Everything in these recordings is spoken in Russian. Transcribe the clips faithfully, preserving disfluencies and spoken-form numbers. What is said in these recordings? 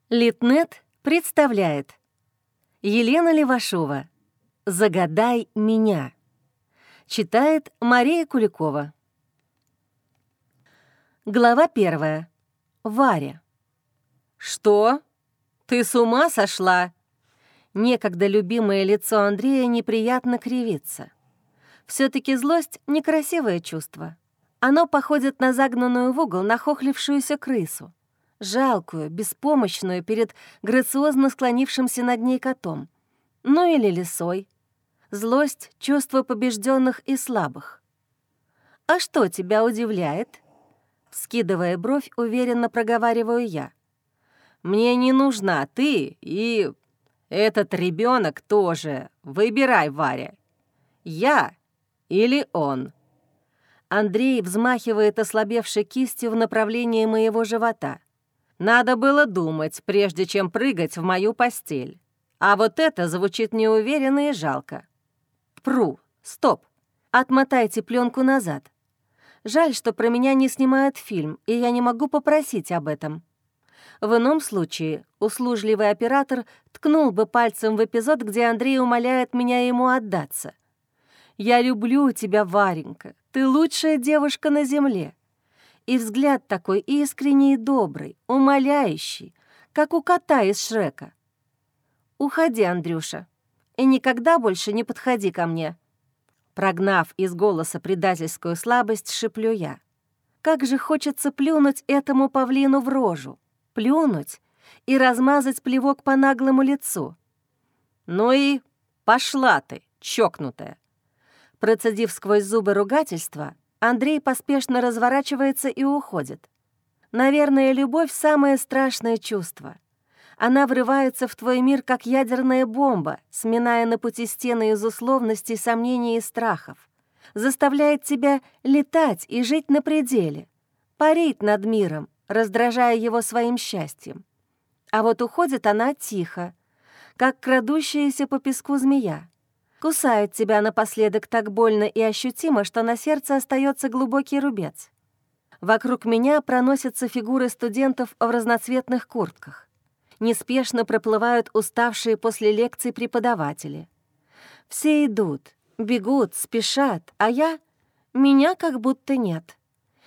Литнет представляет Елена Левашова «Загадай меня». Читает Мария Куликова. Глава первая. Варя. «Что? Ты с ума сошла?» Некогда любимое лицо Андрея неприятно кривится. Все-таки злость — некрасивое чувство. Оно походит на загнанную в угол нахохлившуюся крысу, жалкую, беспомощную перед грациозно склонившимся над ней котом. Ну или лисой. Злость — чувство побежденных и слабых. «А что тебя удивляет?» Вскидывая бровь, уверенно проговариваю я. «Мне не нужна ты и этот ребенок тоже. Выбирай, Варя. Я или он?» Андрей взмахивает ослабевшей кистью в направлении моего живота. «Надо было думать, прежде чем прыгать в мою постель. А вот это звучит неуверенно и жалко. Пру, стоп, отмотайте пленку назад. Жаль, что про меня не снимают фильм, и я не могу попросить об этом. В ином случае услужливый оператор ткнул бы пальцем в эпизод, где Андрей умоляет меня ему отдаться. «Я люблю тебя, Варенька, ты лучшая девушка на земле». И взгляд такой искренний и добрый, умоляющий, как у кота из Шрека. «Уходи, Андрюша, и никогда больше не подходи ко мне». Прогнав из голоса предательскую слабость, шиплю я. Как же хочется плюнуть этому павлину в рожу, плюнуть и размазать плевок по наглому лицу. «Ну и пошла ты, чокнутая!» Процедив сквозь зубы ругательства, Андрей поспешно разворачивается и уходит. Наверное, любовь — самое страшное чувство. Она врывается в твой мир, как ядерная бомба, сминая на пути стены из условностей, сомнений и страхов. Заставляет тебя летать и жить на пределе, парить над миром, раздражая его своим счастьем. А вот уходит она тихо, как крадущаяся по песку змея. Кусает тебя напоследок так больно и ощутимо, что на сердце остается глубокий рубец. Вокруг меня проносятся фигуры студентов в разноцветных куртках. Неспешно проплывают уставшие после лекций преподаватели. Все идут, бегут, спешат, а я... Меня как будто нет.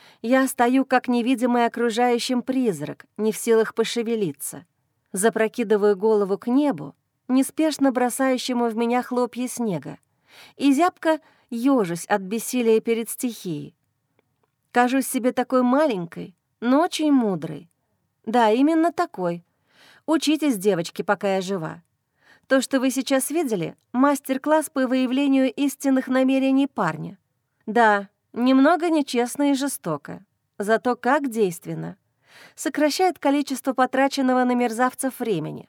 Я стою, как невидимый окружающим призрак, не в силах пошевелиться. Запрокидываю голову к небу, неспешно бросающему в меня хлопья снега, и зябко ёжусь от бессилия перед стихией. Кажусь себе такой маленькой, но очень мудрой. Да, именно такой. Учитесь, девочки, пока я жива. То, что вы сейчас видели, мастер-класс по выявлению истинных намерений парня. Да, немного нечестно и жестоко, зато как действенно. Сокращает количество потраченного на мерзавцев времени.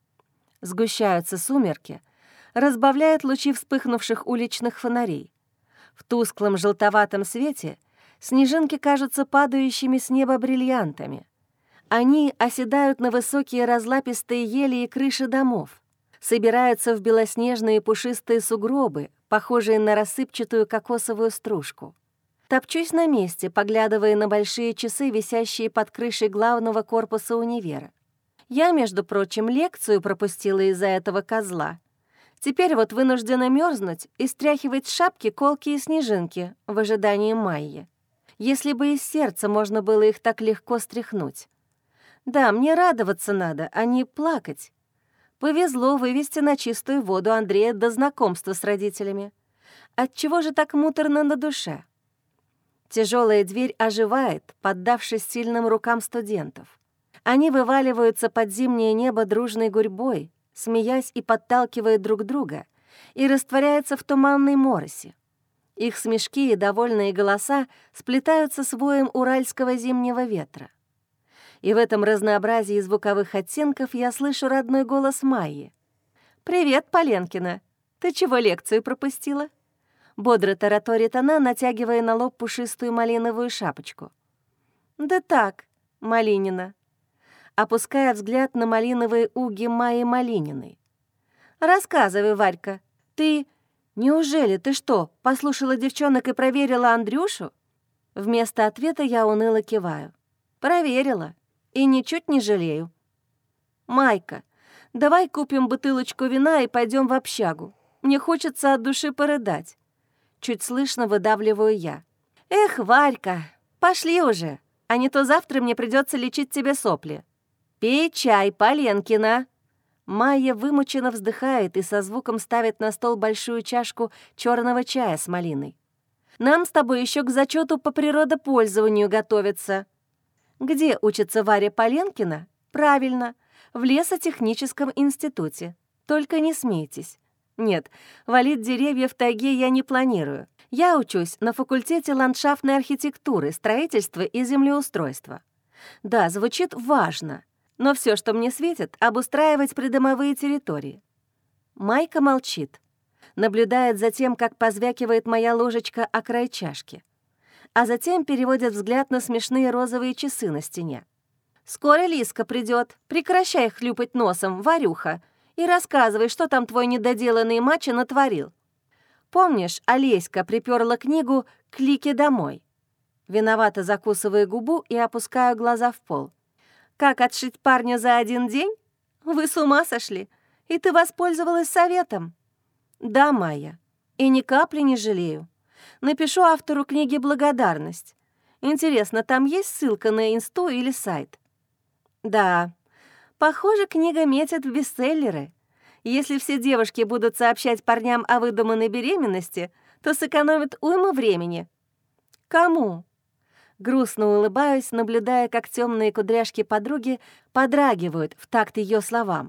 Сгущаются сумерки, разбавляют лучи вспыхнувших уличных фонарей. В тусклом желтоватом свете снежинки кажутся падающими с неба бриллиантами. Они оседают на высокие разлапистые ели и крыши домов, собираются в белоснежные пушистые сугробы, похожие на рассыпчатую кокосовую стружку. Топчусь на месте, поглядывая на большие часы, висящие под крышей главного корпуса универа. Я, между прочим, лекцию пропустила из-за этого козла. Теперь вот вынуждена мерзнуть и стряхивать с шапки колкие снежинки в ожидании Майи. Если бы из сердца можно было их так легко стряхнуть. Да, мне радоваться надо, а не плакать. Повезло вывести на чистую воду Андрея до знакомства с родителями. Отчего же так муторно на душе? Тяжелая дверь оживает, поддавшись сильным рукам студентов. Они вываливаются под зимнее небо дружной гурьбой, смеясь и подталкивая друг друга, и растворяются в туманной моросе. Их смешки и довольные голоса сплетаются с воем уральского зимнего ветра. И в этом разнообразии звуковых оттенков я слышу родной голос Майи. «Привет, Поленкина! Ты чего лекцию пропустила?» Бодро тараторит она, натягивая на лоб пушистую малиновую шапочку. «Да так, Малинина», опуская взгляд на малиновые уги Майи Малининой. «Рассказывай, Варька, ты... Неужели ты что, послушала девчонок и проверила Андрюшу?» Вместо ответа я уныло киваю. «Проверила. И ничуть не жалею». «Майка, давай купим бутылочку вина и пойдем в общагу. Мне хочется от души порыдать». Чуть слышно выдавливаю я. «Эх, Варька, пошли уже, а не то завтра мне придется лечить тебе сопли. Пей чай, Поленкина». Майя вымученно вздыхает и со звуком ставит на стол большую чашку черного чая с малиной. «Нам с тобой еще к зачету по природопользованию готовиться». Где учится Варя Поленкина? Правильно, в лесотехническом институте. Только не смейтесь. Нет, валить деревья в тайге я не планирую. Я учусь на факультете ландшафтной архитектуры, строительства и землеустройства. Да, звучит важно, но все, что мне светит, обустраивать придомовые территории. Майка молчит, наблюдает за тем, как позвякивает моя ложечка о край чашки, а затем переводит взгляд на смешные розовые часы на стене. «Скоро Лиска придет. Прекращай хлюпать носом, Варюха, и рассказывай, что там твой недоделанный мачо натворил. Помнишь, Олеська припёрла книгу «Клики домой»?» Виновато закусываю губу и опускаю глаза в пол. «Как отшить парня за один день? Вы с ума сошли? И ты воспользовалась советом?» «Да, Майя, и ни капли не жалею. Напишу автору книги благодарность. Интересно, там есть ссылка на инсту или сайт?» «Да, похоже, книга метит в бестселлеры. Если все девушки будут сообщать парням о выдуманной беременности, то сэкономят уйму времени». «Кому?» Грустно улыбаюсь, наблюдая, как темные кудряшки подруги подрагивают в такт ее словам.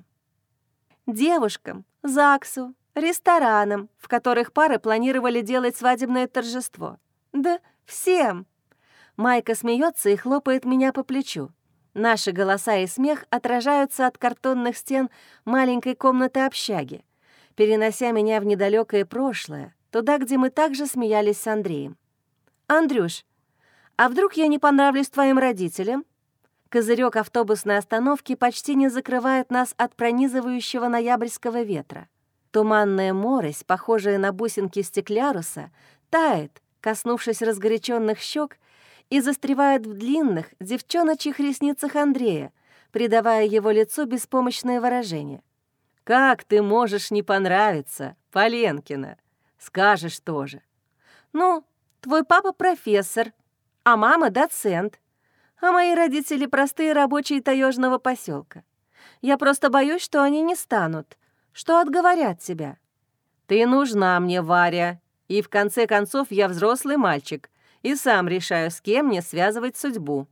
«Девушкам, ЗАГСу, ресторанам, в которых пары планировали делать свадебное торжество. Да всем!» Майка смеется и хлопает меня по плечу. Наши голоса и смех отражаются от картонных стен маленькой комнаты общаги, перенося меня в недалекое прошлое, туда, где мы также смеялись с Андреем. «Андрюш, а вдруг я не понравлюсь твоим родителям?» Козырек автобусной остановки почти не закрывает нас от пронизывающего ноябрьского ветра. Туманная морось, похожая на бусинки стекляруса, тает, коснувшись разгоряченных щек, и застревает в длинных девчоночьих ресницах Андрея, придавая его лицу беспомощное выражение. «Как ты можешь не понравиться, Поленкина? Скажешь тоже». «Ну, твой папа профессор, а мама доцент, а мои родители простые рабочие таежного поселка. Я просто боюсь, что они не станут, что отговорят тебя». «Ты нужна мне, Варя, и в конце концов я взрослый мальчик и сам решаю, с кем мне связывать судьбу».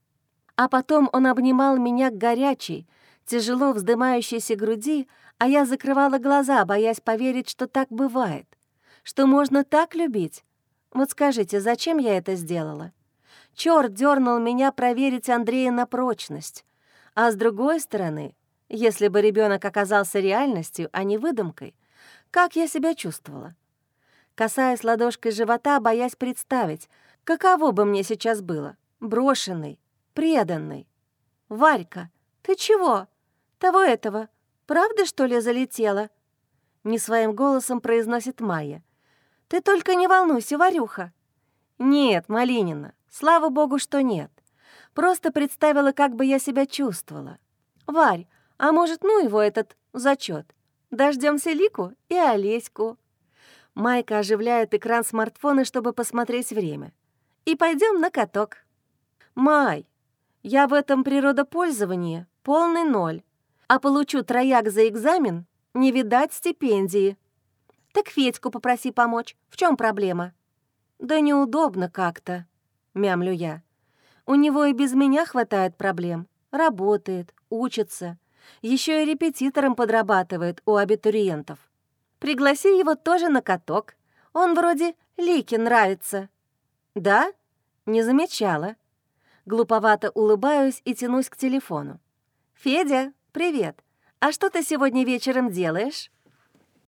А потом он обнимал меня к горячей, тяжело вздымающейся груди, а я закрывала глаза, боясь поверить, что так бывает, что можно так любить. Вот скажите, зачем я это сделала? Чёрт дернул меня проверить Андрея на прочность. А с другой стороны, если бы ребенок оказался реальностью, а не выдумкой, как я себя чувствовала? Касаясь ладошкой живота, боясь представить, каково бы мне сейчас было, брошенной, преданной. «Варька, ты чего? Того этого, правда, что ли, залетела?» Не своим голосом произносит Майя. «Ты только не волнуйся, Варюха». «Нет, Малинина, слава богу, что нет. Просто представила, как бы я себя чувствовала. Варь, а может, ну его этот зачет? Дождемся Лику и Олеську». Майка оживляет экран смартфона, чтобы посмотреть время. «И пойдем на каток». «Май, я в этом природопользовании полный ноль, а получу трояк за экзамен, не видать стипендии». «Так Федьку попроси помочь. В чем проблема?» «Да неудобно как-то», — мямлю я. «У него и без меня хватает проблем. Работает, учится, еще и репетитором подрабатывает у абитуриентов. Пригласи его тоже на каток. Он вроде Лике нравится». «Да? Не замечала». Глуповато улыбаюсь и тянусь к телефону. «Федя, привет. А что ты сегодня вечером делаешь?»